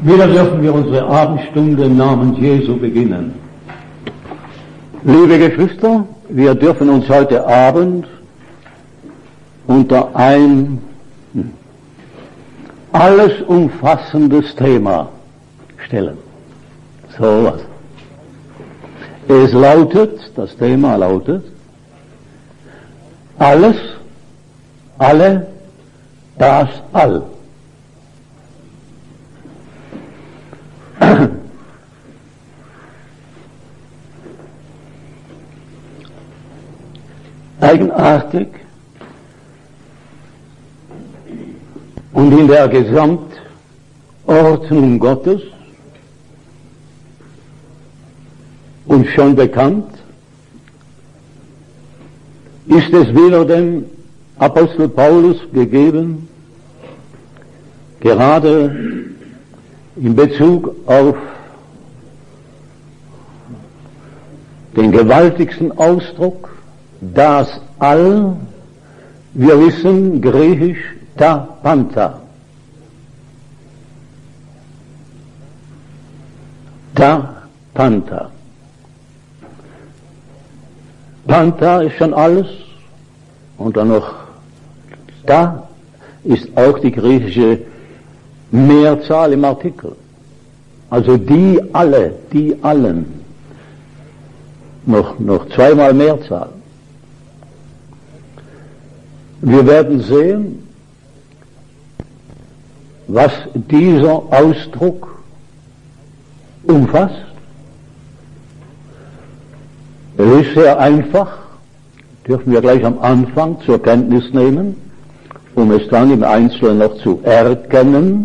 Wieder dürfen wir unsere Abendstunde im Namen Jesu beginnen. Liebe Geschwister, wir dürfen uns heute Abend unter ein alles umfassendes Thema stellen. So was. Das Thema lautet, alles, alle, das All. Eigenartig und in der Gesamtordnung Gottes uns schon bekannt, ist es wieder dem Apostel Paulus gegeben, gerade in Bezug auf den gewaltigsten Ausdruck, das All, wir wissen griechisch ta panta. Ta panta. Panta ist schon alles und dann noch ta ist auch die griechische Mehrzahl im Artikel. Also die alle, die allen. Noch zweimal Mehrzahl. Wir werden sehen, was dieser Ausdruck umfasst. Es ist sehr einfach, dürfen wir gleich am Anfang zur Kenntnis nehmen, um es dann im Einzelnen noch zu erkennen.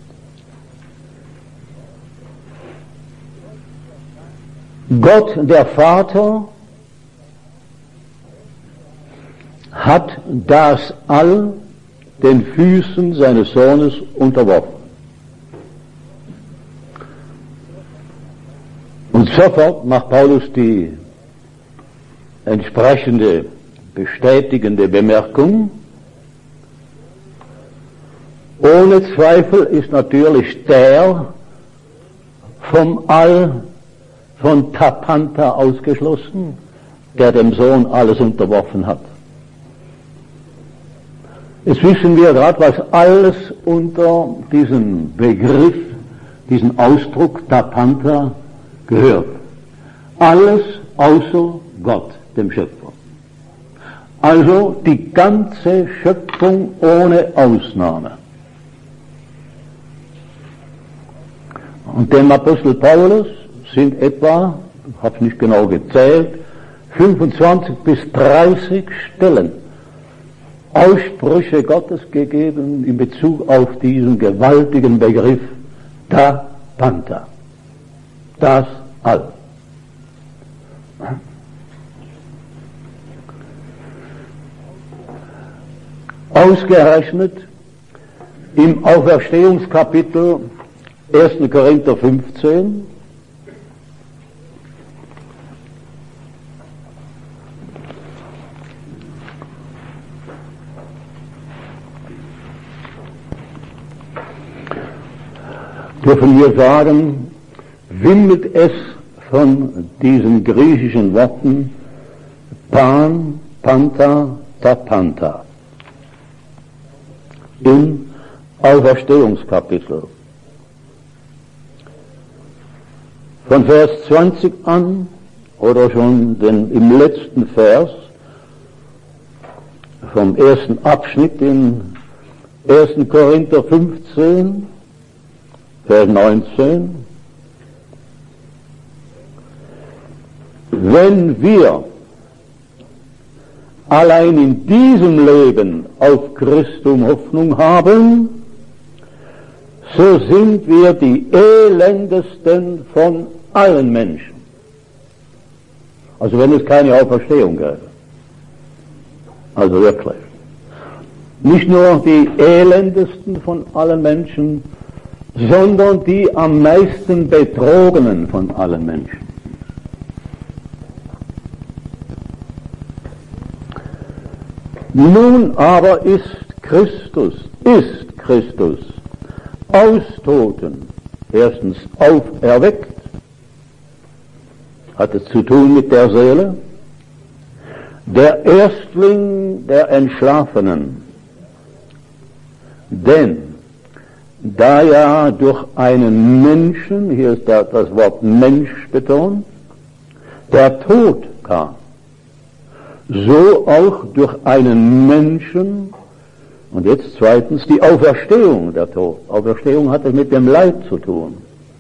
Gott, der Vater, hat das All den Füßen seines Sohnes unterworfen. Und sofort macht Paulus die entsprechende bestätigende Bemerkung. Ohne Zweifel ist natürlich der vom All von Tapanta ausgeschlossen, der dem Sohn alles unterworfen hat. Jetzt wissen wir gerade, was alles unter diesen Begriff, diesen Ausdruck Tapanta gehört. Alles außer Gott, dem Schöpfer. Also die ganze Schöpfung ohne Ausnahme. Und dem Apostel Paulus sind etwa, ich habe es nicht genau gezählt, 25 bis 30 Stellen Aussprüche Gottes gegeben in Bezug auf diesen gewaltigen Begriff Ta Panta, das All. Ausgerechnet im Auferstehungskapitel 1. Korinther 15 dürfen wir sagen, wimmelt es von diesen griechischen Worten Pan, Panta, Tapanta im Auferstehungskapitel. Von Vers 20 an oder schon im letzten Vers vom ersten Abschnitt in 1. Korinther 15, Vers 19. Wenn wir allein in diesem Leben auf Christum Hoffnung haben, so sind wir die elendesten von allen Menschen. Also wenn es keine Auferstehung gäbe. Also wirklich. Nicht nur die elendesten von allen Menschen, sondern die am meisten Betrogenen von allen Menschen. Nun aber ist Christus aus Toten erstens auferweckt, hat es zu tun mit der Seele, der Erstling der Entschlafenen. Denn da ja durch einen Menschen, hier ist das Wort Mensch betont, der Tod kam, so auch durch einen Menschen, und jetzt zweitens die Auferstehung der Tod. Auferstehung hat es mit dem Leib zu tun.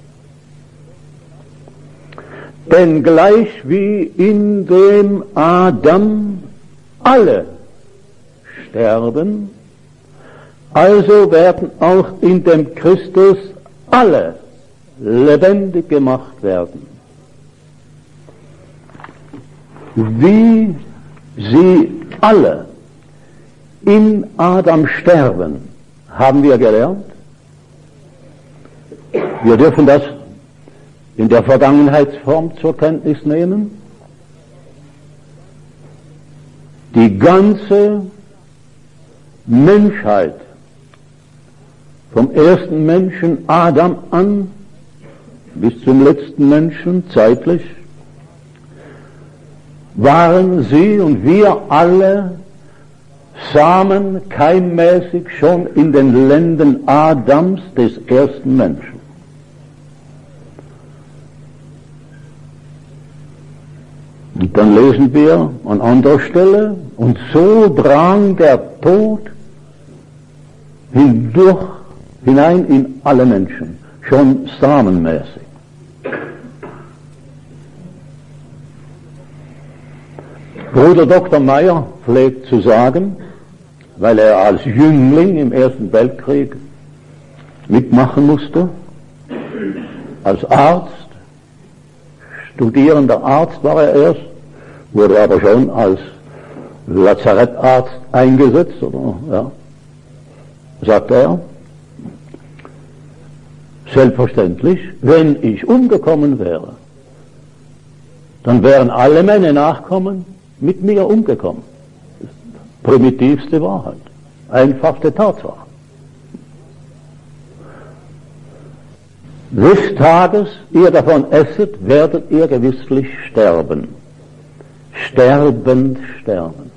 Denn gleich wie in dem Adam alle sterben, also werden auch in dem Christus alle lebendig gemacht werden. Wie sie alle in Adam sterben, haben wir gelernt. Wir dürfen das in der Vergangenheitsform zur Kenntnis nehmen. Die ganze Menschheit, vom ersten Menschen Adam an bis zum letzten Menschen zeitlich, waren sie und wir alle Samen keimmäßig schon in den Lenden Adams, des ersten Menschen. Und dann lesen wir an anderer Stelle, und so drang der Tod hinein in alle Menschen, schon samenmäßig. Bruder Dr. Meyer pflegt zu sagen, weil er als Jüngling im Ersten Weltkrieg mitmachen musste, als Arzt, studierender Arzt war er erst, wurde aber schon als Lazarettarzt eingesetzt, oder, ja, sagt er, selbstverständlich, wenn ich umgekommen wäre, dann wären alle meine Nachkommen mit mir umgekommen. Primitivste Wahrheit, einfachste Tatsache. Des Tages ihr davon esset, werdet ihr gewisslich sterben. Sterbend sterben.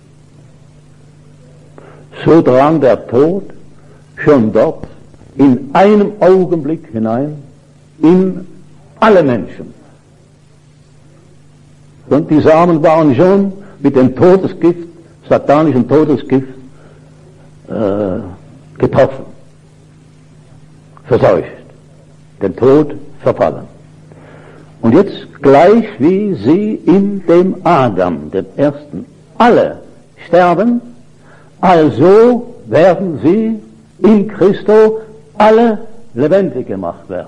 So drang der Tod schon dort in einem Augenblick hinein in alle Menschen. Und die Samen waren schon mit dem Todesgift, satanischen Todesgift, getroffen, verseucht, den Tod verfallen. Und jetzt gleich wie sie in dem Adam, dem Ersten, alle sterben, also werden sie in Christo alle lebendig gemacht werden.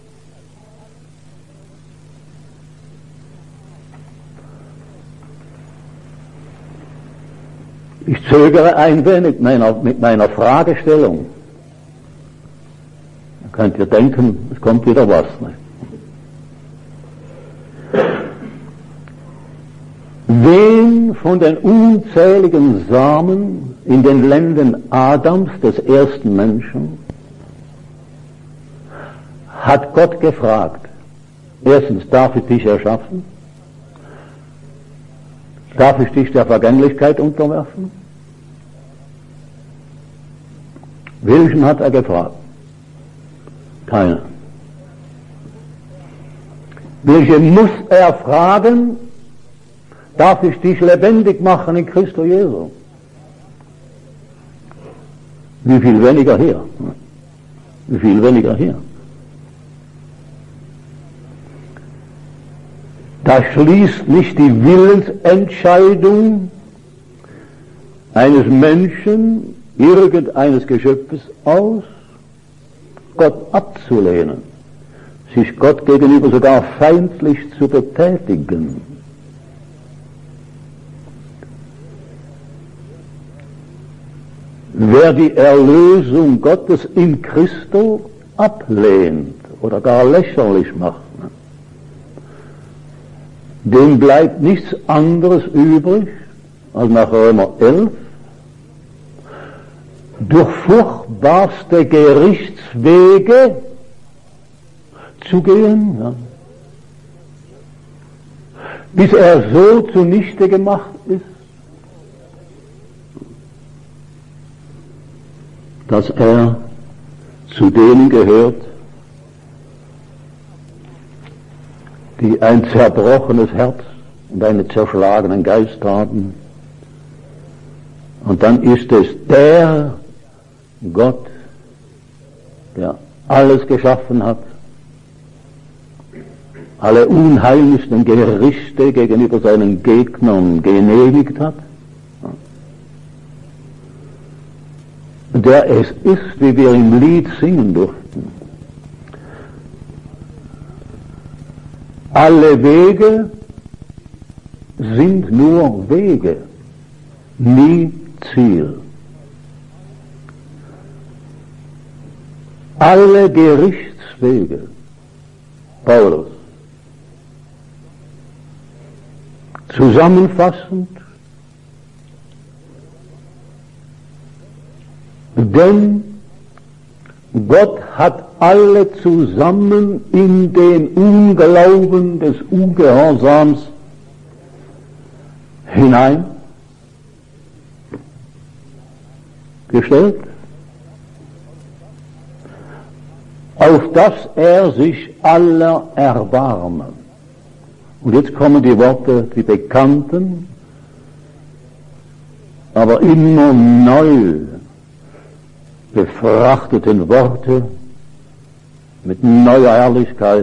Ich zögere ein wenig mit meiner Fragestellung. Da könnt ihr denken, es kommt wieder was. Ne? Wen von den unzähligen Samen in den Lenden Adams, des ersten Menschen, hat Gott gefragt, erstens, darf ich dich erschaffen? Darf ich dich der Vergänglichkeit unterwerfen? Welchen hat er gefragt? Keiner. Welche muss er fragen? Darf ich dich lebendig machen in Christo Jesu? Wie viel weniger hier? Wie viel weniger hier? Da schließt nicht die Willensentscheidung eines Menschen, irgendeines Geschöpfes aus, Gott abzulehnen, sich Gott gegenüber sogar feindlich zu betätigen. Wer die Erlösung Gottes in Christo ablehnt oder gar lächerlich macht, dem bleibt nichts anderes übrig, als nach Römer 11, durch furchtbarste Gerichtswege auszugehen, ja, bis er so zunichte gemacht ist, dass er zu denen gehört, die ein zerbrochenes Herz und einen zerschlagenen Geist haben. Und dann ist es der Gott, der alles geschaffen hat, alle unheimlichsten Gerichte gegenüber seinen Gegnern genehmigt hat, der es ist, wie wir im Lied singen durften. Alle Wege sind nur Wege, nie Ziel. Alle Gerichtswege, Paulus, zusammenfassend, denn Gott hat alle zusammen in den Unglauben des Ungehorsams hineingestellt, auf dass er sich aller erbarme. Und jetzt kommen die Worte, die bekannten, aber immer neu befrachteten Worte mit neuer Herrlichkeit.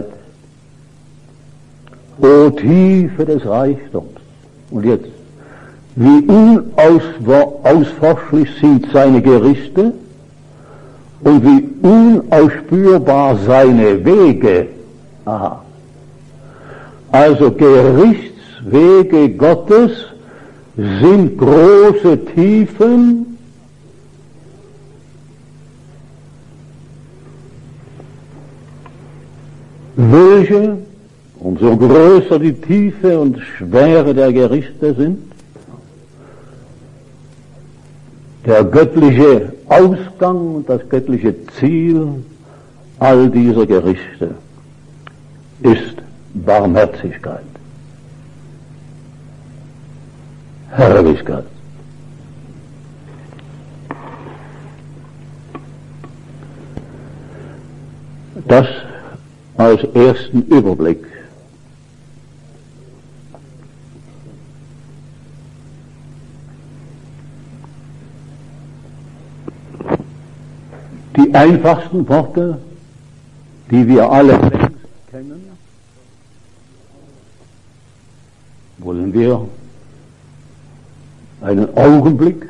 O Tiefe des Reichtums. Und jetzt, wie unausforschlich sind seine Gerichte und wie unausspürbar seine Wege. Aha. Also Gerichtswege Gottes sind große Tiefen, welche, umso größer die Tiefe und Schwere der Gerichte sind, der göttliche Ausgang und das göttliche Ziel all dieser Gerichte ist Barmherzigkeit, Herrlichkeit. Das als ersten Überblick. Die einfachsten Worte, die wir alle längst kennen, wollen wir einen Augenblick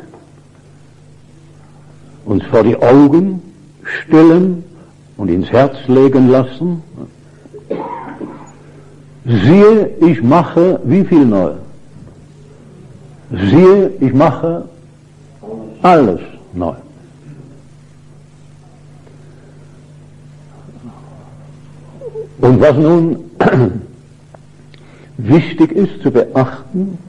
uns vor die Augen stellen und ins Herz legen lassen. Siehe, ich mache wie viel neu? Siehe, ich mache alles neu. Und was nun wichtig ist zu beachten,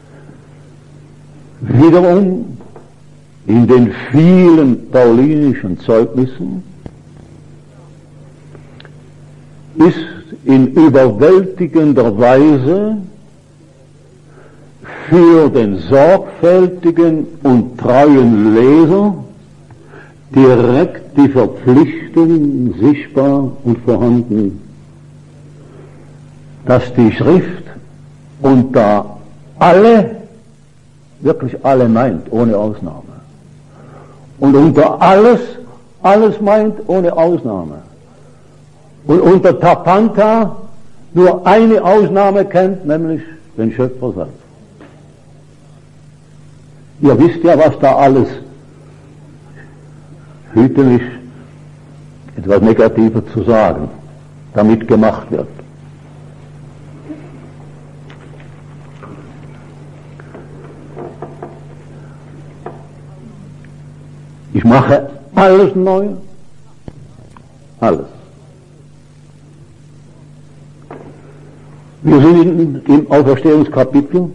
wiederum in den vielen paulinischen Zeugnissen ist in überwältigender Weise für den sorgfältigen und treuen Leser direkt die Verpflichtung sichtbar und vorhanden, dass die Schrift unter alle, wirklich alle meint, ohne Ausnahme. Und unter alles meint, ohne Ausnahme. Und unter Tapanta nur eine Ausnahme kennt, nämlich den Schöpfer selbst. Ihr wisst ja, was da alles, hüte mich, etwas Negatives zu sagen, damit gemacht wird. Ich mache alles neu, alles. Wir sind im Auferstehungskapitel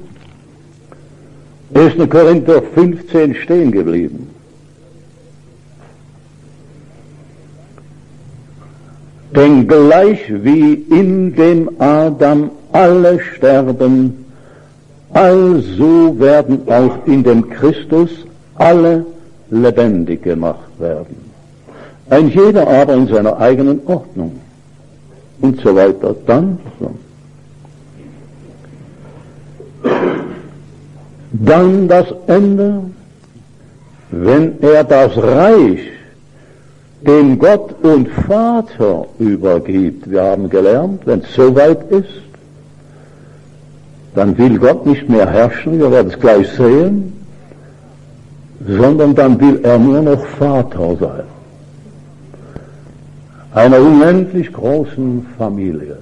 1. Korinther 15 stehen geblieben. Denn gleich wie in dem Adam alle sterben, also werden auch in dem Christus alle lebendig gemacht werden. Ein jeder aber in seiner eigenen Ordnung. Und so weiter. Dann das Ende, wenn er das Reich dem Gott und Vater übergibt. Wir haben gelernt, wenn es soweit ist, dann will Gott nicht mehr herrschen, wir werden es gleich sehen, sondern dann will er nur noch Vater sein. Einer unendlich großen Familie.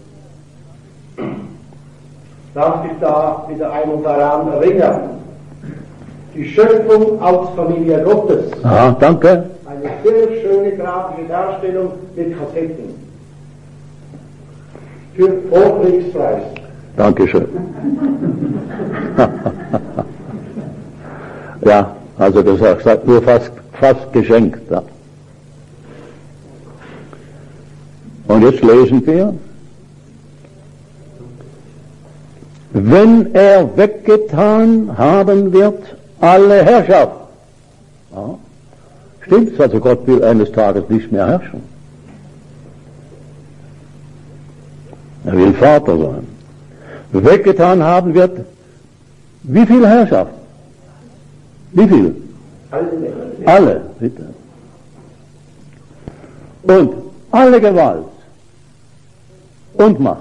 Darf ich da wieder einmal daran erinnern? Die Schöpfung als Familie Gottes. Aha, danke. Eine sehr schöne grafische Darstellung mit Kassetten. Für Vorkriegspreis. Dankeschön. Ja, also das sagt nur fast geschenkt. Ja. Und jetzt lesen wir, wenn er weggetan haben wird, alle Herrschaft. Ja. Stimmt's, also Gott will eines Tages nicht mehr herrschen. Er will Vater sein. Weggetan haben wird, wie viel Herrschaft? Wie viel? Alle, bitte. Und alle Gewalt und Macht.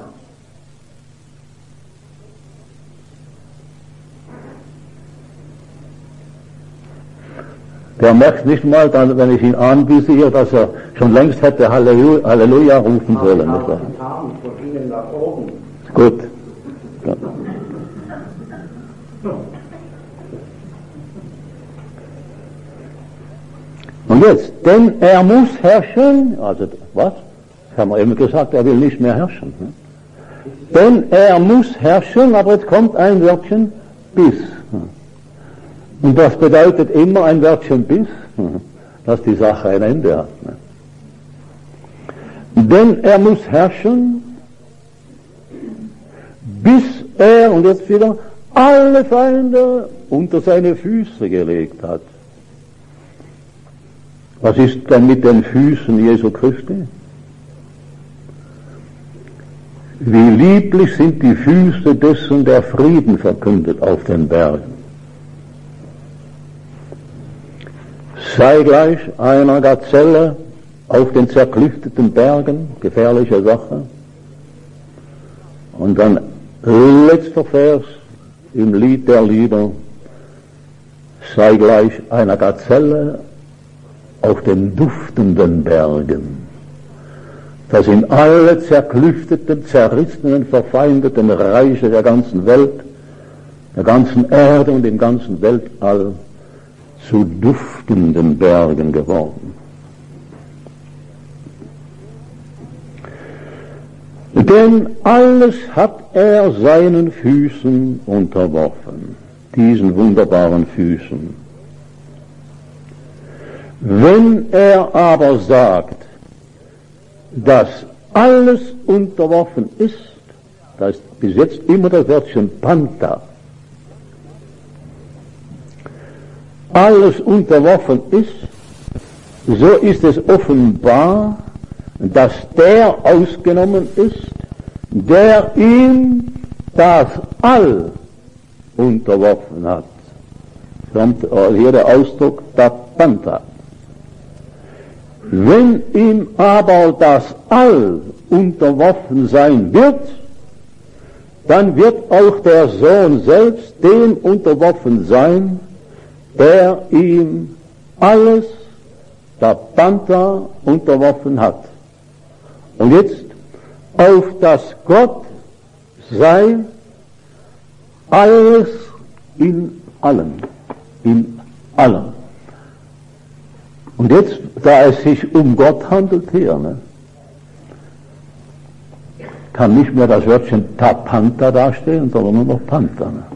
Der merkt nicht mal, dass, wenn ich ihn anvisiere, dass er schon längst hätte Halleluja rufen sollen. Gut. Ja. Und jetzt, denn er muss herrschen, also was? Das haben wir eben gesagt, er will nicht mehr herrschen. Ne? Denn er muss herrschen, aber jetzt kommt ein Wörtchen bis. Und das bedeutet immer ein Wörtchen bis, dass die Sache ein Ende hat. Ne? Denn er muss herrschen, bis er, und jetzt wieder, alle Feinde unter seine Füße gelegt hat. Was ist denn mit den Füßen Jesu Christi? Wie lieblich sind die Füße dessen, der Frieden verkündet auf den Bergen. Sei gleich einer Gazelle auf den zerklüfteten Bergen, gefährliche Sache. Und dann letzter Vers im Lied der Lieder, sei gleich einer Gazelle auf den duftenden Bergen. Das sind alle zerklüfteten, zerrissenen, verfeindeten Reiche der ganzen Welt, der ganzen Erde und dem ganzen Weltall zu duftenden Bergen geworden. Denn alles hat er seinen Füßen unterworfen, diesen wunderbaren Füßen. Wenn er aber sagt, dass alles unterworfen ist, da ist bis jetzt immer das Wörtchen Panta, alles unterworfen ist, so ist es offenbar, dass der ausgenommen ist, der ihm das All unterworfen hat. Kommt hier der Ausdruck Tapanta. Wenn ihm aber das All unterworfen sein wird, dann wird auch der Sohn selbst dem unterworfen sein, der ihm alles Tapanta unterworfen hat. Und jetzt, auf das Gott sei alles in allem, in allem. Und jetzt, da es sich um Gott handelt hier, ne, kann nicht mehr das Wörtchen Tapanta dastehen, sondern nur noch Panta. Ne.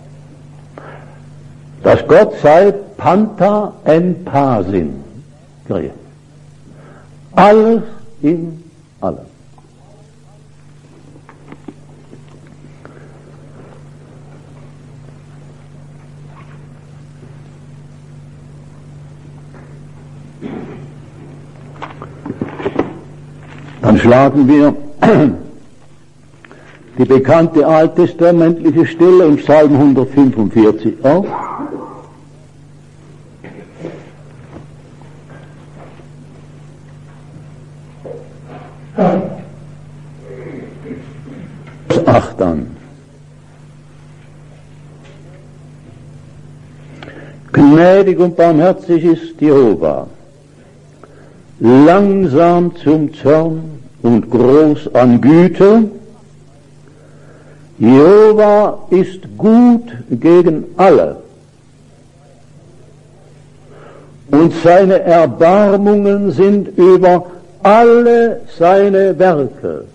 Dass Gott sei Panta en Pasin. Alles in alle. Dann schlagen wir die bekannte alttestamentliche Stelle im Psalm 145 auf. Vers 8 an. Gnädig und barmherzig ist Jehova, langsam zum Zorn und groß an Güte. Jehova ist gut gegen alle und seine Erbarmungen sind über alle seine Werke.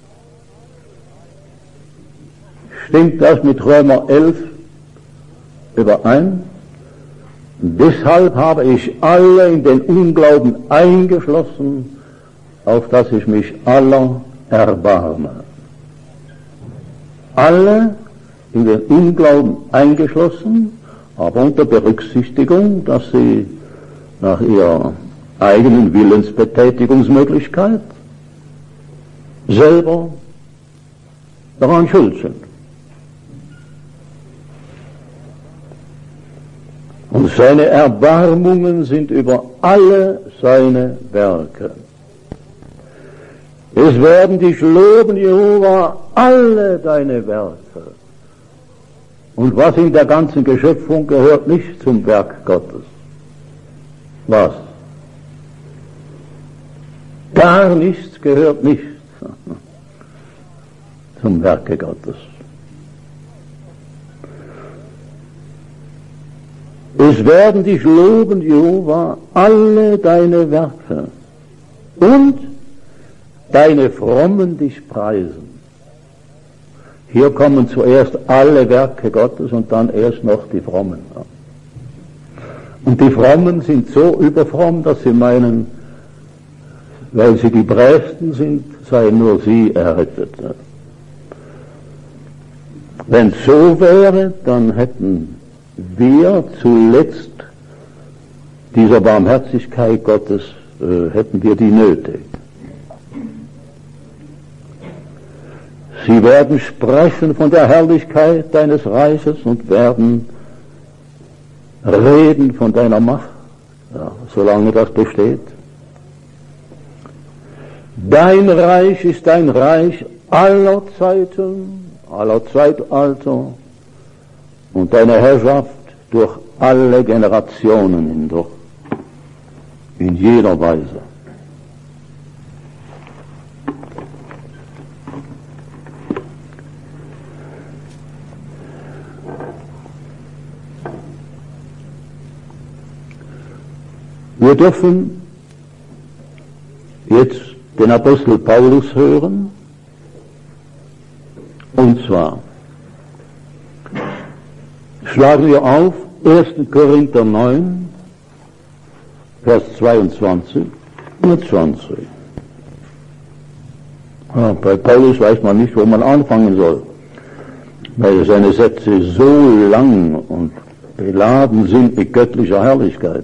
Stimmt das mit Römer 11 überein? Deshalb habe ich alle in den Unglauben eingeschlossen, auf dass ich mich aller erbarme. Alle in den Unglauben eingeschlossen, aber unter Berücksichtigung, dass sie nach ihrer eigenen Willensbetätigungsmöglichkeit selber daran schuld sind. Und seine Erbarmungen sind über alle seine Werke. Es werden dich loben, Jehova, alle deine Werke. Und was in der ganzen Geschöpfung gehört nicht zum Werk Gottes? Was? Gar nichts gehört nicht zum Werke Gottes. Es werden dich loben, Jehova, alle deine Werke und deine Frommen dich preisen. Hier kommen zuerst alle Werke Gottes und dann erst noch die Frommen. Und die Frommen sind so überfromm, dass sie meinen, weil sie die Brävsten sind, seien nur sie errettet. Wenn es so wäre, dann hätten wir zuletzt dieser Barmherzigkeit Gottes, hätten wir die nötig. Sie werden sprechen von der Herrlichkeit deines Reiches und werden reden von deiner Macht, ja, solange das besteht. Dein Reich ist ein Reich aller Zeiten, aller Zeitalter und deine Herrschaft durch alle Generationen hindurch, in jeder Weise. Wir dürfen jetzt den Apostel Paulus hören, und zwar schlagen wir auf 1. Korinther 9, Vers 22 und 20. Ja, bei Paulus weiß man nicht, wo man anfangen soll, weil seine Sätze so lang und beladen sind mit göttlicher Herrlichkeit.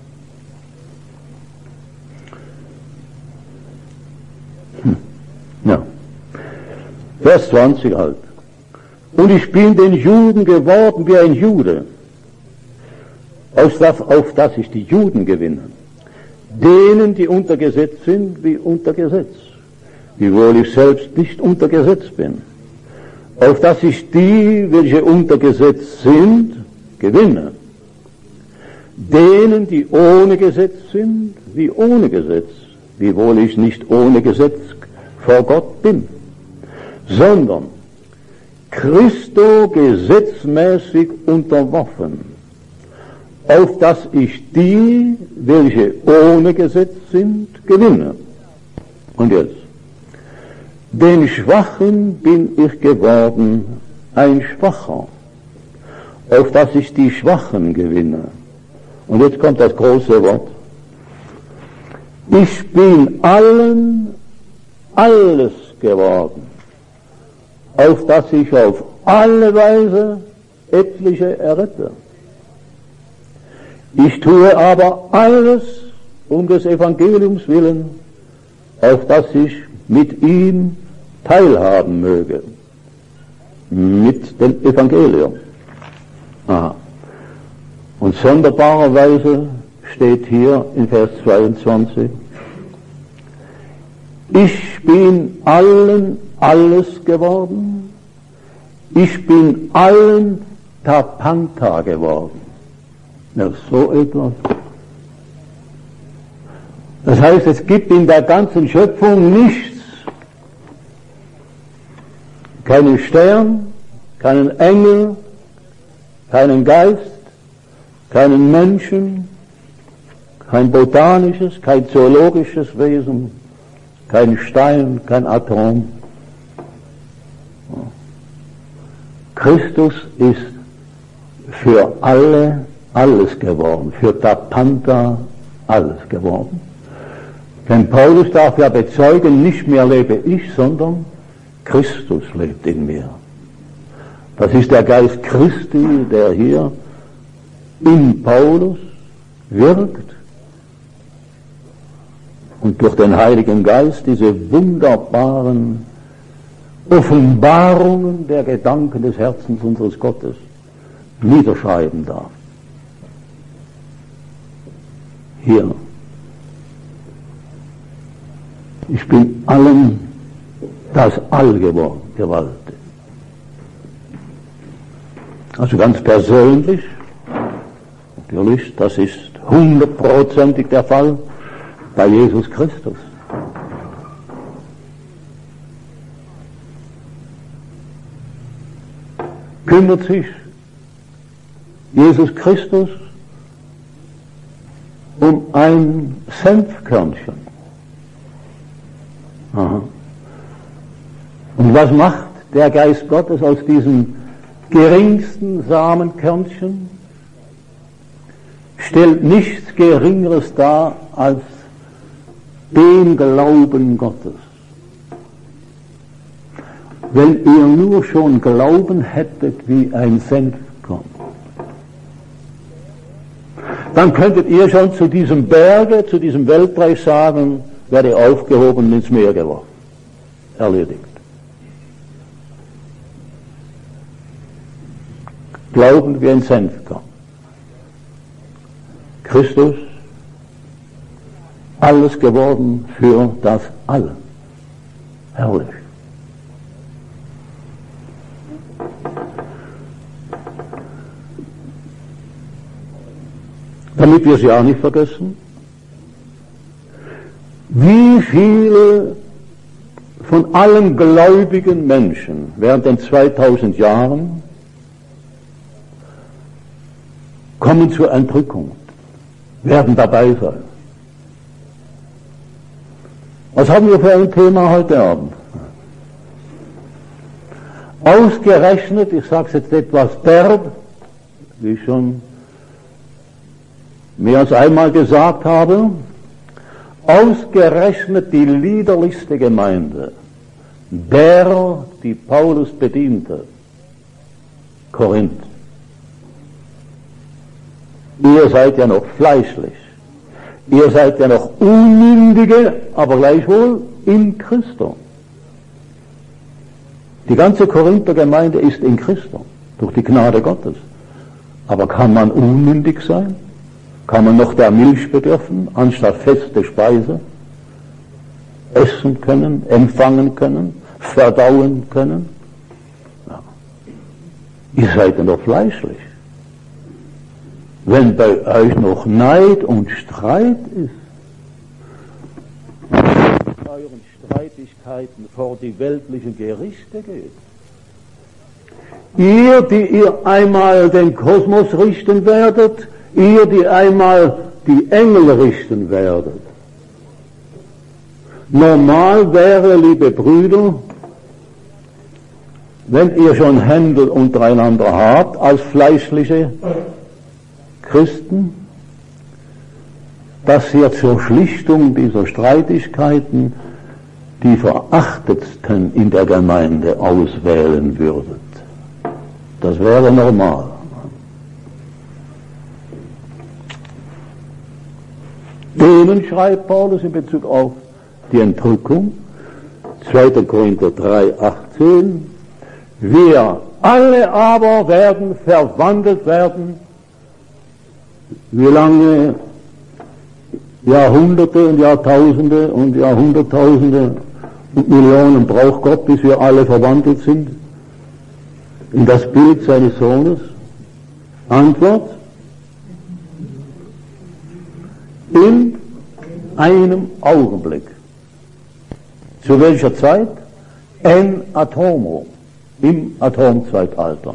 Ja. Vers 20 halt. Und ich bin den Juden geworden wie ein Jude, auf dass ich die Juden gewinne. Denen, die unter Gesetz sind, wie unter Gesetz, wiewohl ich selbst nicht unter Gesetz bin. Auf dass ich die, welche unter Gesetz sind, gewinne. Denen, die ohne Gesetz sind, wie ohne Gesetz, wiewohl ich nicht ohne Gesetz vor Gott bin, sondern Christo gesetzmäßig unterworfen, auf dass ich die, welche ohne Gesetz sind, gewinne. Und jetzt, den Schwachen bin ich geworden, ein Schwacher, auf dass ich die Schwachen gewinne. Und jetzt kommt das große Wort. Ich bin allen alles geworden, auf dass ich auf alle Weise etliche errette. Ich tue aber alles um des Evangeliums willen, auf dass ich mit ihm teilhaben möge. Mit dem Evangelium. Aha. Und sonderbarerweise steht hier in Vers 22, ich bin allen alles geworden, ich bin allen Tapanta geworden. Ja, so etwas. Das heißt, es gibt in der ganzen Schöpfung nichts, keinen Stern, keinen Engel, keinen Geist, keinen Menschen, kein botanisches, kein zoologisches Wesen, kein Stein, kein Atom. Christus ist für alle alles geworden, für Tapanta alles geworden. Denn Paulus darf ja bezeugen, nicht mehr lebe ich, sondern Christus lebt in mir. Das ist der Geist Christi, der hier in Paulus wirkt und durch den Heiligen Geist diese wunderbaren Offenbarungen der Gedanken des Herzens unseres Gottes niederschreiben darf. Hier. Ich bin allen das All geworden, Gewalt. Also ganz persönlich, natürlich, das ist 100%ig der Fall bei Jesus Christus. Kümmert sich Jesus Christus um ein Senfkörnchen. Aha. Und was macht der Geist Gottes aus diesem geringsten Samenkörnchen? Stellt nichts Geringeres dar als den Glauben Gottes. Wenn ihr nur schon Glauben hättet wie ein Senfkorn, dann könntet ihr schon zu diesem Berge, zu diesem Weltreich sagen, werde aufgehoben und ins Meer geworfen. Erledigt. Glauben wie ein Senfkorn. Christus, alles geworden für das Alle. Herrlich. Damit wir sie auch nicht vergessen, wie viele von allen gläubigen Menschen während den 2000 Jahren kommen zur Entrückung, werden dabei sein. Was haben wir für ein Thema heute Abend? Ausgerechnet, ich sage es jetzt etwas derb, wie ich schon mehr als einmal gesagt habe, ausgerechnet die liederlichste Gemeinde, der, die Paulus bediente, Korinth. Ihr seid ja noch fleischlich, ihr seid ja noch Unmündige, aber gleichwohl in Christus. Die ganze Korinther Gemeinde ist in Christus, durch die Gnade Gottes. Aber kann man unmündig sein? Kann man noch der Milch bedürfen, anstatt feste Speise? Essen können, empfangen können, verdauen können? Ja. Ihr seid ja noch fleischlich. Wenn bei euch noch Neid und Streit ist, euren Streitigkeiten vor die weltlichen Gerichte geht. Ihr, die ihr einmal den Kosmos richten werdet, ihr, die einmal die Engel richten werdet. Normal wäre, liebe Brüder, wenn ihr schon Händel untereinander habt, als fleischliche Christen, dass ihr zur Schlichtung dieser Streitigkeiten die Verachtetsten in der Gemeinde auswählen würdet. Das wäre normal. Denen schreibt Paulus in Bezug auf die Entrückung, 2. Korinther 3,18, wir alle aber werden verwandelt werden. Wie lange? Jahrhunderte und Jahrtausende und Jahrhunderttausende und Millionen braucht Gott, bis wir alle verwandelt sind in das Bild seines Sohnes? Antwort: in einem Augenblick. Zu welcher Zeit? En atomo, im Atomzeitalter.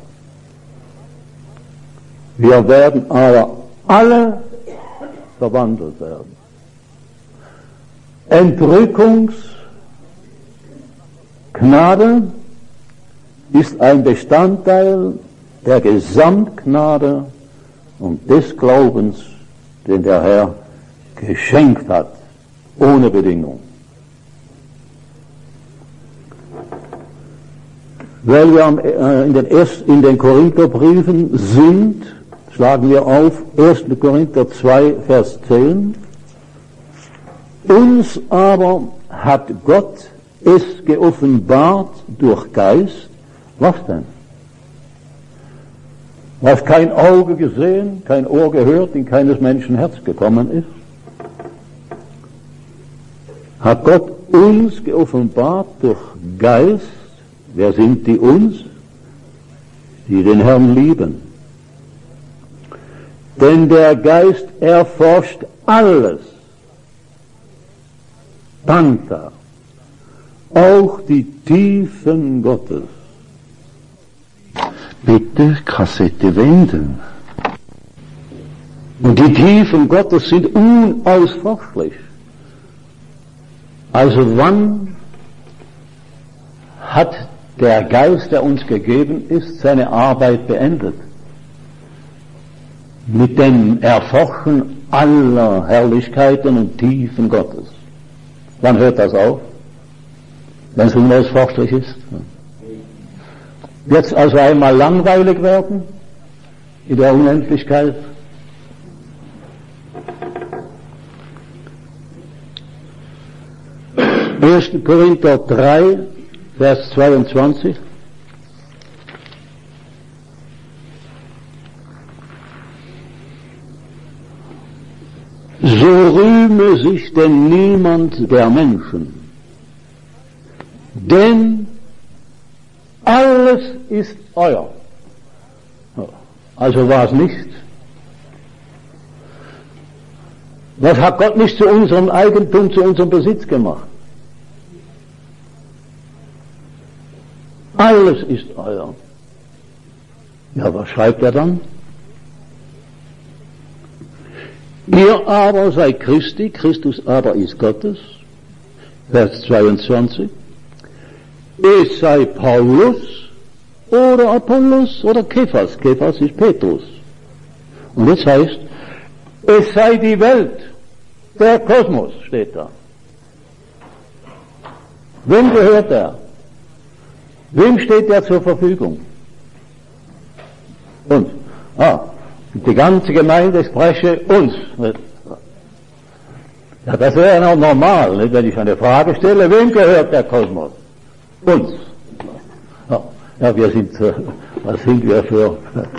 Wir werden aber alle verwandelt werden. Entrückungsgnade ist ein Bestandteil der Gesamtgnade und des Glaubens, den der Herr geschenkt hat, ohne Bedingung. Weil wir in den Korintherbriefen sind, schlagen wir auf 1. Korinther 2, Vers 10. Uns aber hat Gott es geoffenbart durch Geist. Was denn? Was kein Auge gesehen, kein Ohr gehört, in keines Menschen Herz gekommen ist, hat Gott uns geoffenbart durch Geist. Wer sind die uns? Die den Herrn lieben. Denn der Geist erforscht alles. Panta. Auch die Tiefen Gottes. Bitte Kassette wenden. Und die Tiefen Gottes sind unausforschlich. Also wann hat der Geist, der uns gegeben ist, seine Arbeit beendet? Mit dem Erforschen aller Herrlichkeiten und Tiefen Gottes. Wann hört das auf? Wenn es unausforschlich ist? Wird es also einmal langweilig werden in der Unendlichkeit? Ersten Korinther 3, Vers 22. So rühme sich denn niemand der Menschen, denn alles ist euer. Also war es nicht. Was hat Gott nicht zu unserem Eigentum, zu unserem Besitz gemacht? Alles ist euer. Ja, was schreibt er dann? Ihr aber seid Christi, Christus aber ist Gottes. Vers 22. Es sei Paulus oder Apollos oder Kephas. Kephas ist Petrus. Und jetzt heißt, es sei die Welt, der Kosmos, steht da. Wem gehört er? Wem steht er zur Verfügung? Uns. Die ganze Gemeinde spreche uns. Ja, das wäre noch normal, nicht? Wenn ich eine Frage stelle, wem gehört der Kosmos? Uns. Ja, wir sind, was sind wir für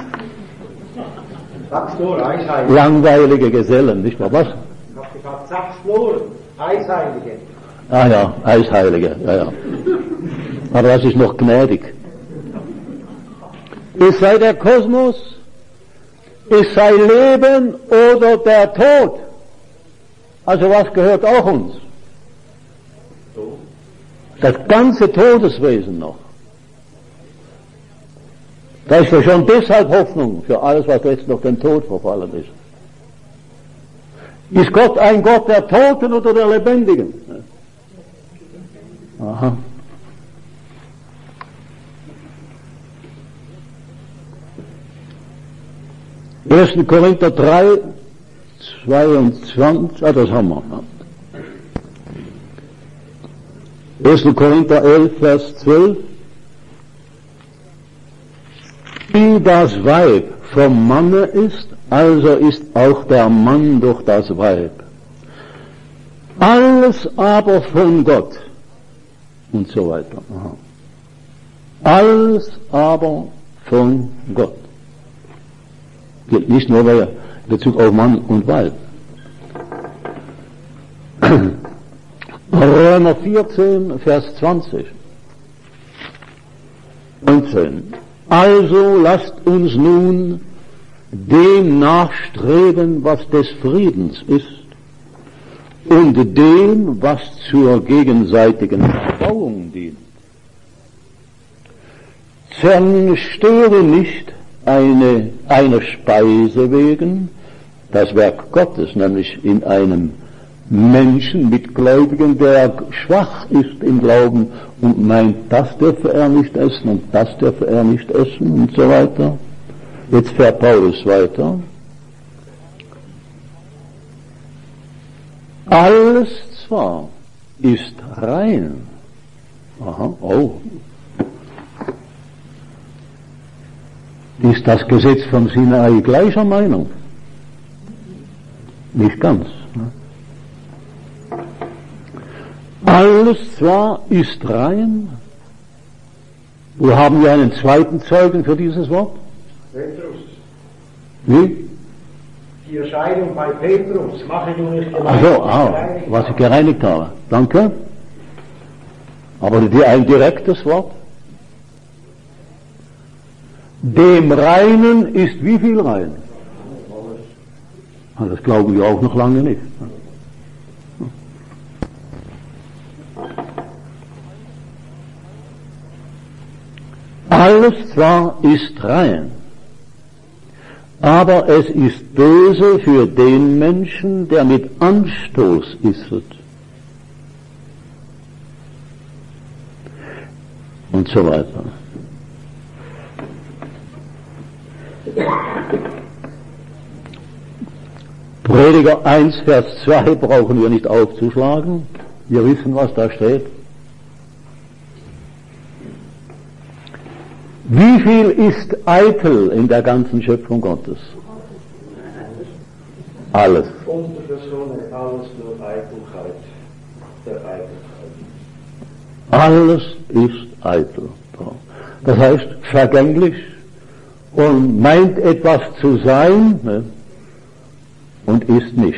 langweilige Gesellen, nicht wahr? Was? Ich habe gesagt, sag's nur, Eisheilige. Ah ja, Eisheilige, ja. Aber das ist noch gnädig. Es sei der Kosmos, es sei Leben oder der Tod. Also was gehört auch uns? Das ganze Todeswesen noch. Da ist ja schon deshalb Hoffnung für alles, was jetzt noch dem Tod verfallen ist. Ist Gott ein Gott der Toten oder der Lebendigen? Aha. Ersten Korinther 3, 22, das haben wir. 1. Korinther 11, Vers 12. Wie das Weib vom Manne ist, also ist auch der Mann durch das Weib. Alles aber von Gott. Und so weiter. Aha. Alles aber von Gott. Gilt nicht nur in Bezug auf Mann und Weib. Römer 14, Vers 20. 19. Also lasst uns nun dem nachstreben, was des Friedens ist, und dem, was zur gegenseitigen Erbauung dient. Zerstöre nicht einer Speise wegen das Werk Gottes, nämlich in einem Menschen, Mitgläubigen, der schwach ist im Glauben und meint, das dürfe er nicht essen und das dürfe er nicht essen und so weiter. Jetzt fährt Paulus weiter. Alles zwar ist rein. Aha, oh. Ist das Gesetz vom Sinai gleicher Meinung? Nicht ganz. Alles zwar ist rein. Wo haben wir einen zweiten Zeugen für dieses Wort? Petrus. Wie? Die Erscheinung bei Petrus, mache du nicht gereinigt. Was ich gereinigt habe. Danke. Aber ein direktes Wort. Dem Reinen ist wie viel rein? Das glauben wir auch noch lange nicht. Alles zwar ist rein, aber es ist böse für den Menschen, der mit Anstoß isset. Und so weiter. Prediger 1, Vers 2 brauchen wir nicht aufzuschlagen. Wir wissen, was da steht. Wie viel ist eitel in der ganzen Schöpfung Gottes? Alles. Unter der Sonne alles nur Eitelkeit, der Eitelkeit. Alles ist eitel. Das heißt vergänglich und meint etwas zu sein, ne, und ist nicht.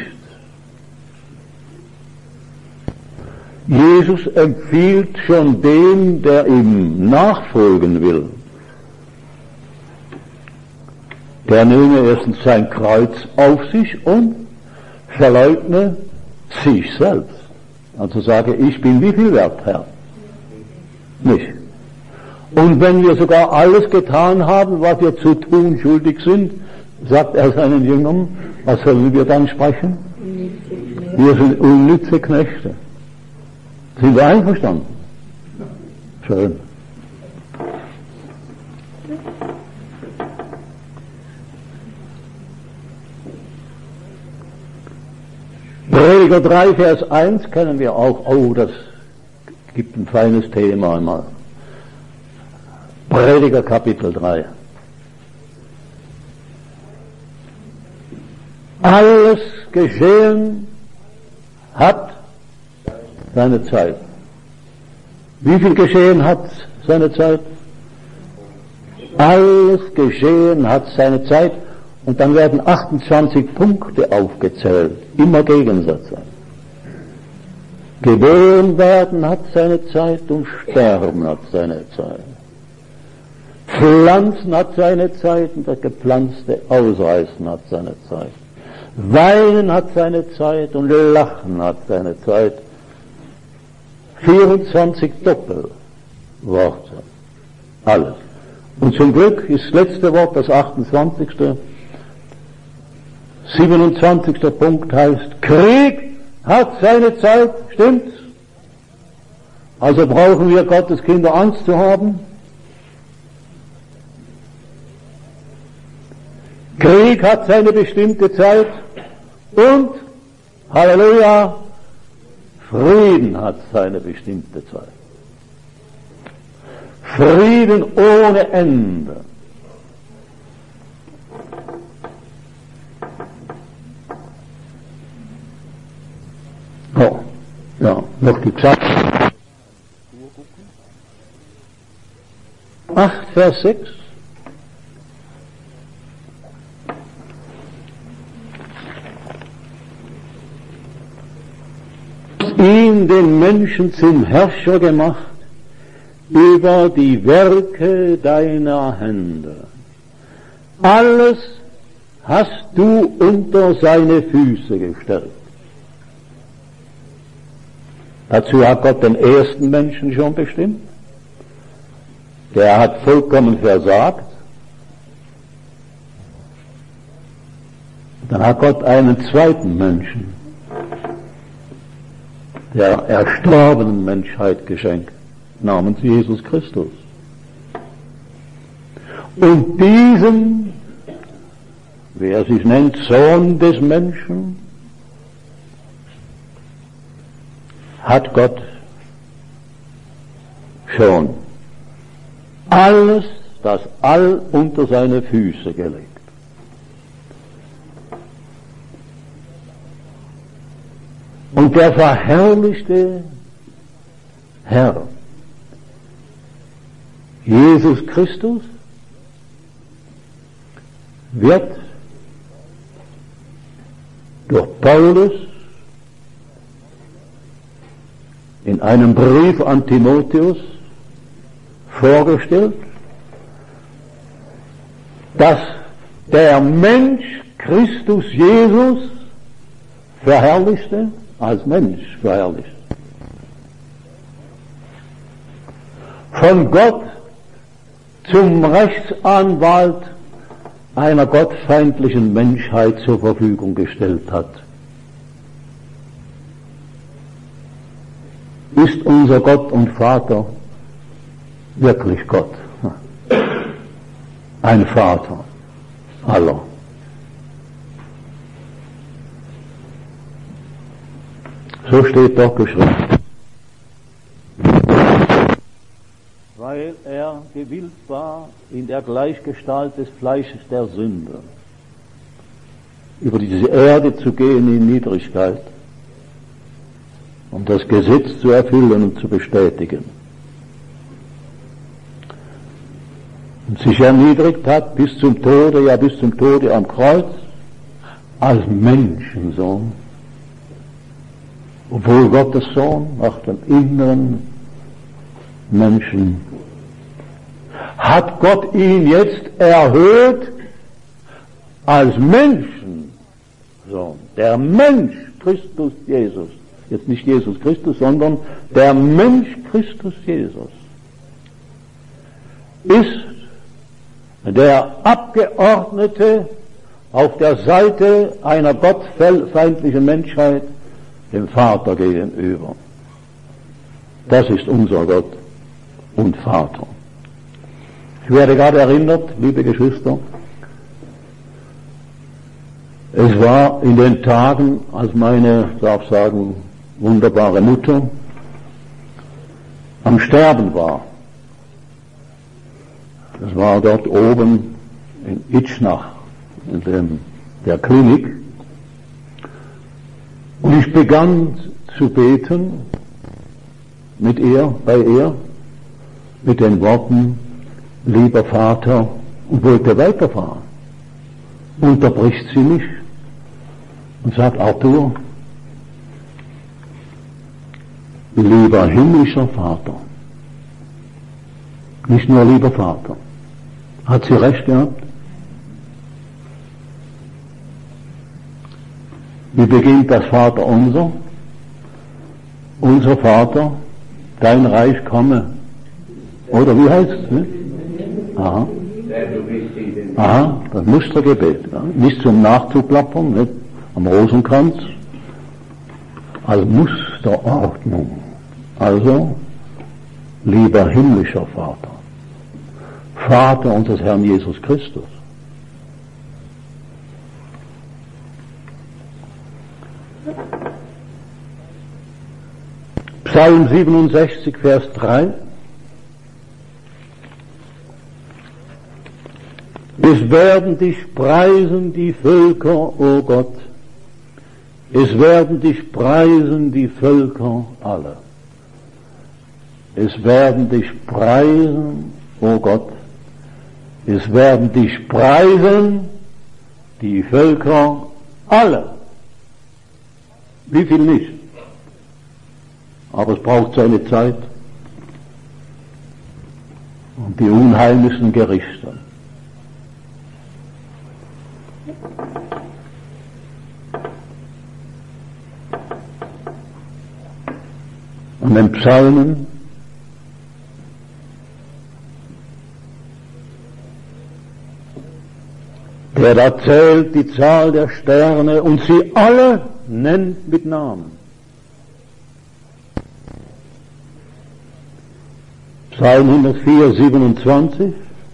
Jesus empfiehlt schon dem, der ihm nachfolgen will, der nehme erstens sein Kreuz auf sich und verleugne sich selbst. Also sage, ich bin wie viel wert, Herr? Nicht. Und wenn wir sogar alles getan haben, was wir zu tun schuldig sind, sagt er seinen Jüngern, was sollen wir dann sprechen? Wir sind unnütze Knechte. Sind wir einverstanden? Schön. Prediger 3, Vers 1 kennen wir auch. Oh, das gibt ein feines Thema einmal. Prediger Kapitel 3. Alles geschehen hat seine Zeit. Wie viel geschehen hat seine Zeit? Alles geschehen hat seine Zeit. Und dann werden 28 Punkte aufgezählt, immer Gegensätze. Geboren werden hat seine Zeit und sterben hat seine Zeit. Pflanzen hat seine Zeit und das Gepflanzte ausreißen hat seine Zeit. Weinen hat seine Zeit und Lachen hat seine Zeit. 24 Doppelworte. Alles. Und zum Glück ist das letzte Wort, das 28. 27. Punkt heißt, Krieg hat seine Zeit, stimmt's? Also brauchen wir Gottes Kinder Angst zu haben. Krieg hat seine bestimmte Zeit und, Halleluja, Frieden hat seine bestimmte Zeit. Frieden ohne Ende. Oh, ja, noch die Zeit. 8, Vers 6. Ihn, den Menschen, zum Herrscher gemacht über die Werke deiner Hände. Alles hast du unter seine Füße gestellt. Dazu hat Gott den ersten Menschen schon bestimmt. Der hat vollkommen versagt. Dann hat Gott einen zweiten Menschen der erstorbenen Menschheit geschenkt, namens Jesus Christus. Und diesen, wie er sich nennt, Sohn des Menschen, hat Gott schon alles, das All unter seine Füße gelegt. Und der verherrlichte Herr, Jesus Christus, wird durch Paulus in einem Brief an Timotheus vorgestellt, dass der Mensch Christus Jesus verherrlichte, als Mensch verherrlicht. Von Gott zum Rechtsanwalt einer gottfeindlichen Menschheit zur Verfügung gestellt hat. Ist unser Gott und Vater wirklich Gott? Ein Vater aller. So steht doch geschrieben. Weil er gewillt war, in der Gleichgestalt des Fleisches der Sünde über diese Erde zu gehen in Niedrigkeit, um das Gesetz zu erfüllen und zu bestätigen. Und sich erniedrigt hat bis zum Tode, ja bis zum Tode am Kreuz, als Menschensohn. Obwohl Gottes Sohn nach dem inneren Menschen, hat Gott ihn jetzt erhöht als Menschensohn. Der Mensch Christus Jesus. Jetzt nicht Jesus Christus, sondern der Mensch Christus Jesus ist der Abgeordnete auf der Seite einer gottfeindlichen Menschheit dem Vater gegenüber. Das ist unser Gott und Vater. Ich werde gerade erinnert, liebe Geschwister, es war in den Tagen, als meine, darf sagen, wunderbare Mutter am Sterben war. Das war dort oben in Itschnach, in der Klinik. Und ich begann zu beten mit ihr, bei ihr, mit den Worten, lieber Vater, und wollte weiterfahren. Unterbricht sie mich und sagt, Arthur, lieber himmlischer Vater, nicht nur lieber Vater. Hat sie recht gehabt? Wie beginnt das Vaterunser? Unser Vater, dein Reich komme. Oder wie heißt es? Ne? Aha. Aha, das Mustergebet. Ja. Nicht zum Nachzuplappern, nicht? Am Rosenkranz. Als Musterordnung. Also, lieber himmlischer Vater, Vater unseres Herrn Jesus Christus. Psalm 67, Vers 3. Es werden dich preisen die Völker, o Gott. Es werden dich preisen die Völker alle. Es werden dich preisen, o Gott. Es werden dich preisen die Völker alle. Wie viel nicht? Aber es braucht seine Zeit und die unheimlichsten Gerichte. Und den Psalmen der da zählt die Zahl der Sterne und sie alle nennt mit Namen. Psalm 104, 27.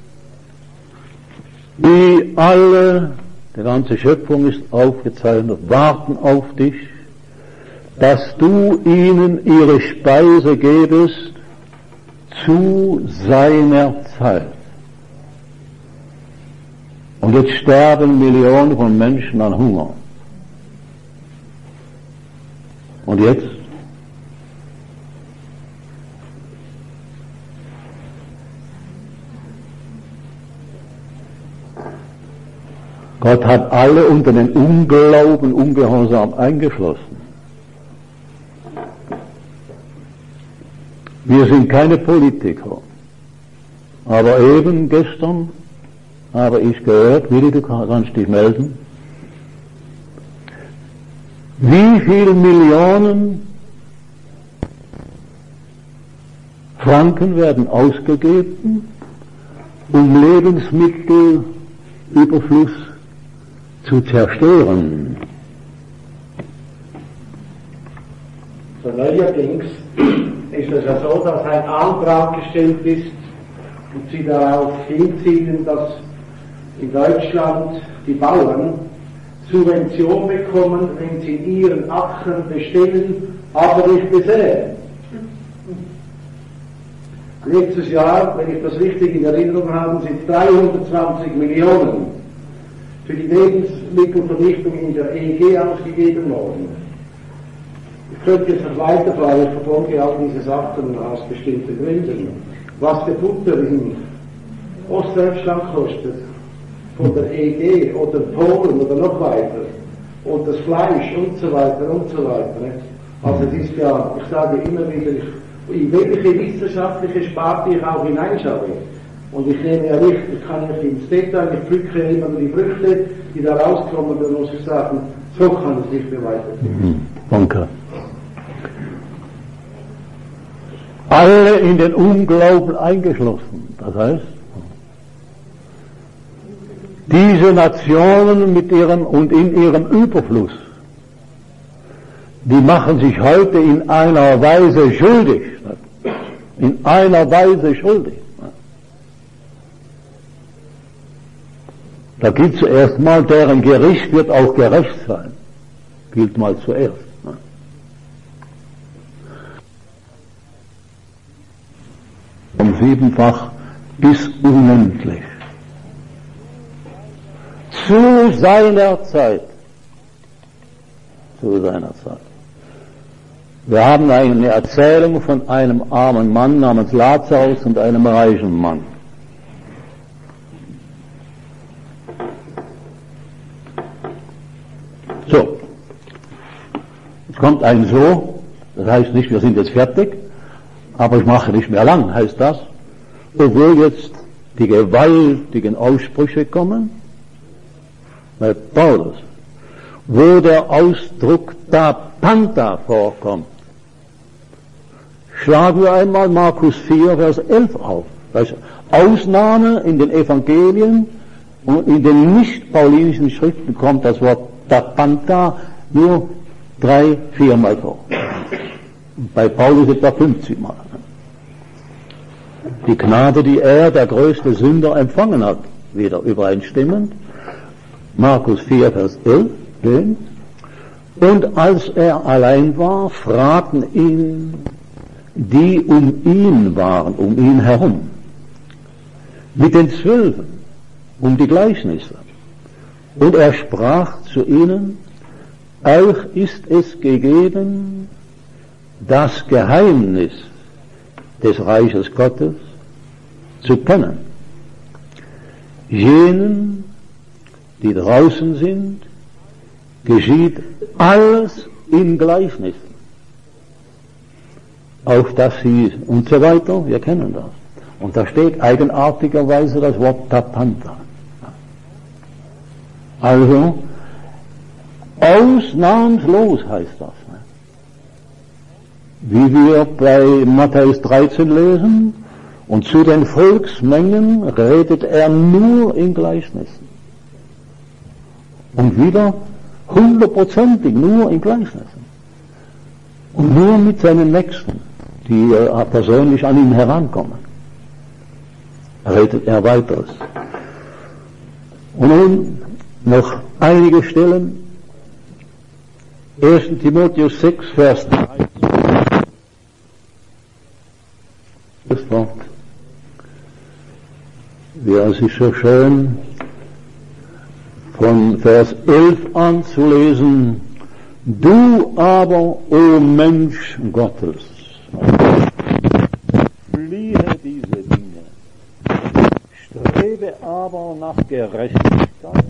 Die alle, die ganze Schöpfung ist aufgezeichnet, warten auf dich, dass du ihnen ihre Speise gebest zu seiner Zeit. Und jetzt sterben Millionen von Menschen an Hunger. Und jetzt? Gott hat alle unter den Unglauben, Ungehorsam eingeschlossen. Wir sind keine Politiker. Aber eben gestern habe ich gehört, Willi, du kannst dich melden, wie viele Millionen Franken werden ausgegeben, um Lebensmittelüberfluss zu zerstören. So neuerdings ist es ja so, dass ein Antrag gestellt ist und sie darauf hinziehen, dass in Deutschland die Bauern Subvention bekommen, wenn sie ihren Acker bestellen, aber nicht besäen. Letztes Jahr, wenn ich das richtig in Erinnerung habe, sind 320 Millionen für die Lebensmittelvernichtung in der EG ausgegeben worden. Ich könnte jetzt noch weiterfahren, ich verfolge all diese Sachen aus bestimmten Gründen. Was der Butter in Ostdeutschland kostet, von der EG oder Polen oder noch weiter, und das Fleisch und so weiter und so weiter. Also es ist ja, ich sage immer wieder, in welche wissenschaftliche Sparte ich auch hineinschaue. Und ich nehme ja nicht, ich kann nicht ins Detail, ich pflücke immer die Früchte, die da rauskommen, dann muss ich sagen, so kann es nicht mehr weitergehen. Danke. Alle in den Unglauben eingeschlossen. Das heißt, diese Nationen mit ihrem und in ihrem Überfluss, die machen sich heute in einer Weise schuldig. In einer Weise schuldig. Da gilt zuerst mal, deren Gericht wird auch gerecht sein. Gilt mal zuerst. Vom siebenfach bis unendlich. Zu seiner Zeit. Zu seiner Zeit. Wir haben eine Erzählung von einem armen Mann namens Lazarus und einem reichen Mann. So. Es kommt ein so, das heißt nicht, wir sind jetzt fertig, aber ich mache nicht mehr lang, heißt das, obwohl jetzt die gewaltigen Aussprüche kommen, bei Paulus, wo der Ausdruck da Panta vorkommt. Schlagen wir einmal Markus 4, Vers 11 auf. Das ist Ausnahme in den Evangelien und in den nicht-paulinischen Schriften kommt das Wort Tapanta nur 3-4 Mal vor. Bei Paulus etwa 50 Mal. Die Gnade, die er, der größte Sünder, empfangen hat, wieder übereinstimmend. Markus 4, Vers 11. Und als er allein war, fragten ihn, die um ihn waren, um ihn herum, mit den 12, um die Gleichnisse. Und er sprach zu ihnen, euch ist es gegeben, das Geheimnis des Reiches Gottes zu kennen. Jenen, die draußen sind, geschieht alles in Gleichnissen. Auf dass sie und so weiter, wir kennen das. Und da steht eigenartigerweise das Wort Tapanta. Also, ausnahmslos heißt das. Wie wir bei Matthäus 13 lesen, und zu den Volksmengen redet er nur in Gleichnissen. Und wieder 100%ig nur in Gleichnissen. Und nur mit seinen Nächsten, die persönlich an ihn herankommen, redet er weiteres. Und nun noch einige Stellen. 1. Timotheus 6, Vers 3. Das Wort. Ja, es ist so schön, von Vers 11 an zu lesen. Du aber, o Mensch Gottes, fliehe diese Dinge, strebe aber nach Gerechtigkeit,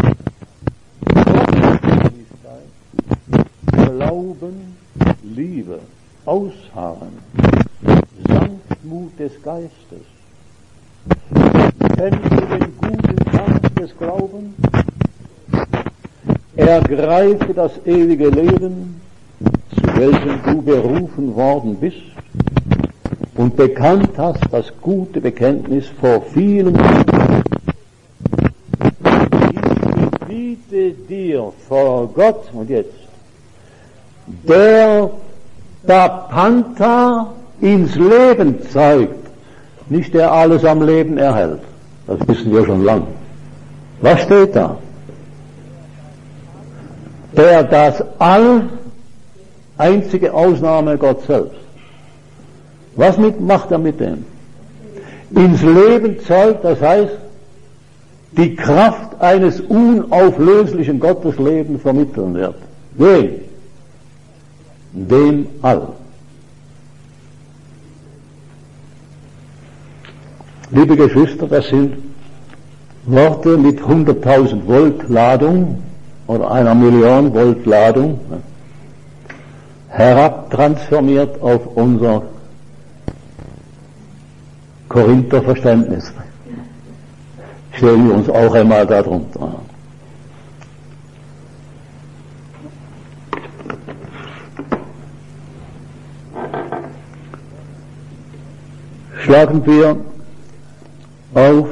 Glauben, Liebe, Ausharren, Sanftmut des Geistes. Kennst du den guten Kampf des Glaubens? Ergreife das ewige Leben, zu welchem du berufen worden bist und bekannt hast das gute Bekenntnis vor vielen Menschen. Ich gebiete dir vor Gott, und jetzt, der Tapanta ins Leben zeigt, nicht der alles am Leben erhält. Das wissen wir schon lang. Was steht da? Der das all, einzige Ausnahme Gott selbst. Was macht er mit dem? Ins Leben zeigt, das heißt, die Kraft eines unauflöslichen Gotteslebens vermitteln wird. Wem? Dem all. Liebe Geschwister, das sind Worte mit 100.000 Volt Ladung oder 1 Million Volt Ladung, herabtransformiert auf unser Korinther Verständnis. Stellen wir uns auch einmal darunter. Schlagen wir auf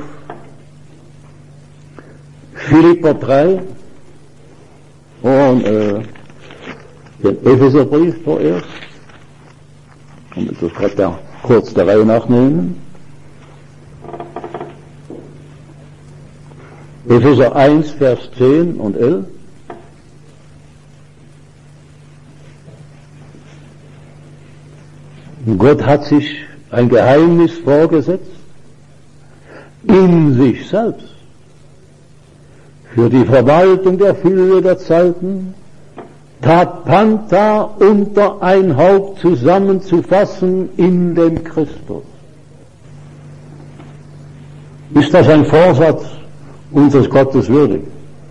Philipper 3 und den Epheserbrief vorerst. Und das gerade kurz der Reihe nachnehmen. Epheser 1, Vers 10 und 11. Gott hat sich ein Geheimnis vorgesetzt, in sich selbst, für die Verwaltung der Fülle der Zeiten, Tapanta unter ein Haupt zusammenzufassen in dem Christus. Ist das ein Vorsatz unseres Gottes würdig?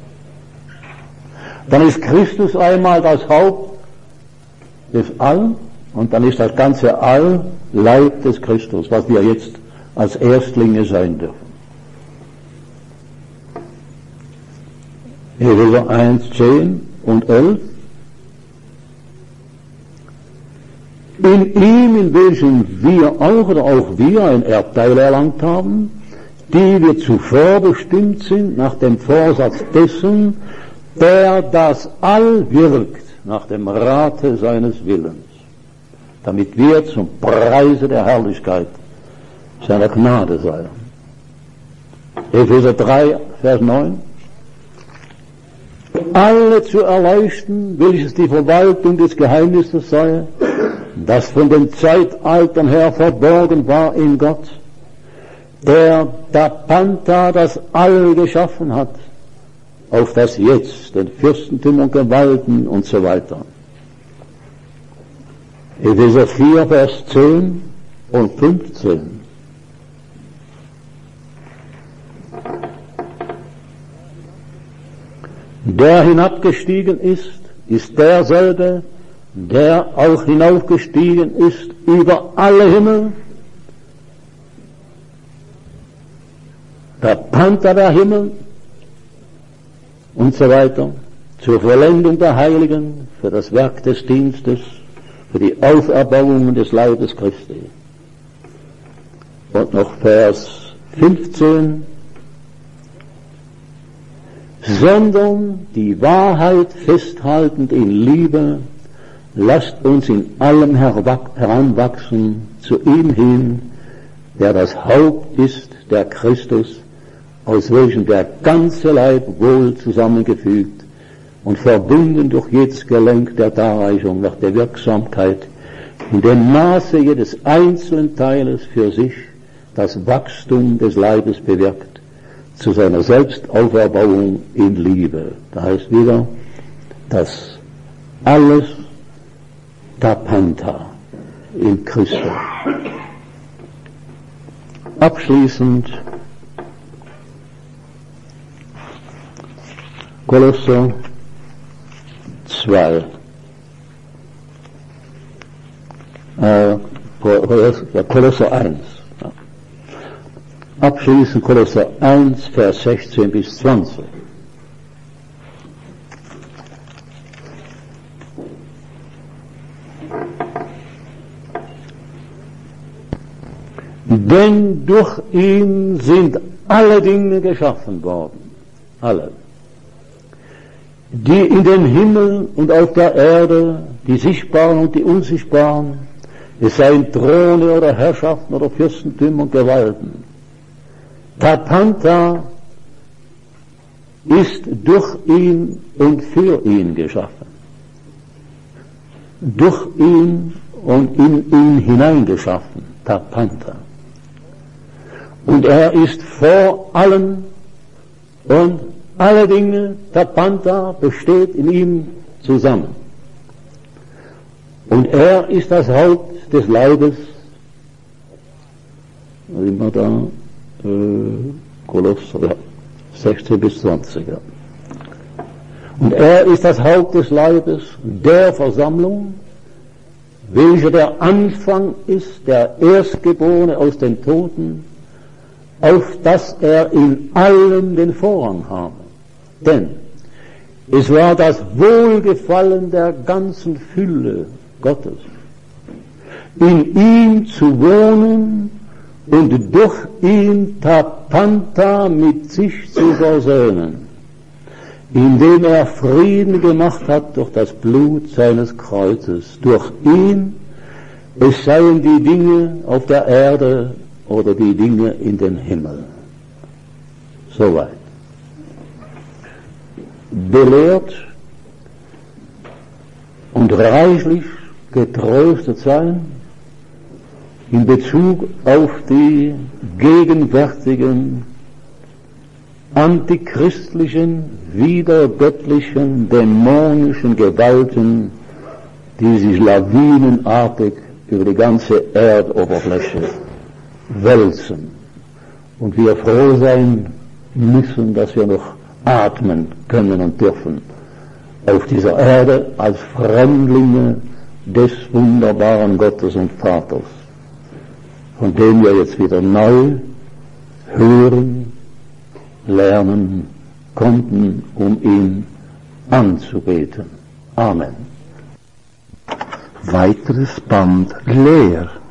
Dann ist Christus einmal das Haupt des All und dann ist das ganze All Leib des Christus, was wir jetzt als Erstlinge sein dürfen. Epheser 1, 10 und 11. In ihm, in welchem wir auch oder auch wir ein Erbteil erlangt haben, die wir zuvor bestimmt sind nach dem Vorsatz dessen, der das All wirkt nach dem Rate seines Willens, damit wir zum Preise der Herrlichkeit seiner Gnade seien. Epheser 3, Vers 9. Alle zu erleuchten, welches die Verwaltung des Geheimnisses sei, das von den Zeitaltern her verborgen war in Gott, der Tapanta das All geschaffen hat, auf das Jetzt, den Fürstentum und Gewalten und so weiter. Epheser 4, Vers 10 und 15. Der hinabgestiegen ist derselbe, der auch hinaufgestiegen ist über alle Himmel, der Panther der Himmel und so weiter, zur Vollendung der Heiligen, für das Werk des Dienstes, für die Auferbauung des Leibes Christi. Und noch Vers 15, sondern die Wahrheit festhaltend in Liebe, lasst uns in allem heranwachsen zu ihm hin, der das Haupt ist, der Christus, aus welchem der ganze Leib wohl zusammengefügt und verbunden durch jedes Gelenk der Darreichung nach der Wirksamkeit in dem Maße jedes einzelnen Teiles für sich das Wachstum des Leibes bewirkt, zu seiner Selbstauferbauung in Liebe. Da heißt wieder, dass alles Tapanta in Christus. Abschließend Kolosser 2. Kolosser 1. Abschließend Kolosser 1, Vers 16 bis 20. Denn durch ihn sind alle Dinge geschaffen worden, alle, die in den Himmeln und auf der Erde, die sichtbaren und die unsichtbaren, es seien Throne oder Herrschaften oder Fürstentümer und Gewalten. Tapanta ist durch ihn und für ihn geschaffen, durch ihn und in ihn hineingeschaffen, Tapanta. Und er ist vor allen und alle Dinge, Tapanta, besteht in ihm zusammen. Und er ist das Haupt des Leibes, immer da, Kolosser 16 bis 20. Ja. Und er ist das Haupt des Leibes der Versammlung, welcher der Anfang ist, der Erstgeborene aus den Toten, auf dass er in allem den Vorrang habe. Denn es war das Wohlgefallen der ganzen Fülle Gottes, in ihm zu wohnen und durch ihn Tapanta mit sich zu versöhnen, indem er Frieden gemacht hat durch das Blut seines Kreuzes. Durch ihn, es seien die Dinge auf der Erde oder die Dinge in den Himmel. Soweit. Belehrt und reichlich getröstet sein in Bezug auf die gegenwärtigen antichristlichen, widergöttlichen, dämonischen Gewalten, die sich lawinenartig über die ganze Erdoberfläche wälzen. Und wir froh sein müssen, dass wir noch atmen können und dürfen auf dieser Erde als Fremdlinge des wunderbaren Gottes und Vaters, von dem wir jetzt wieder neu hören, lernen konnten, um ihn anzubeten. Amen. Weiteres Band leer.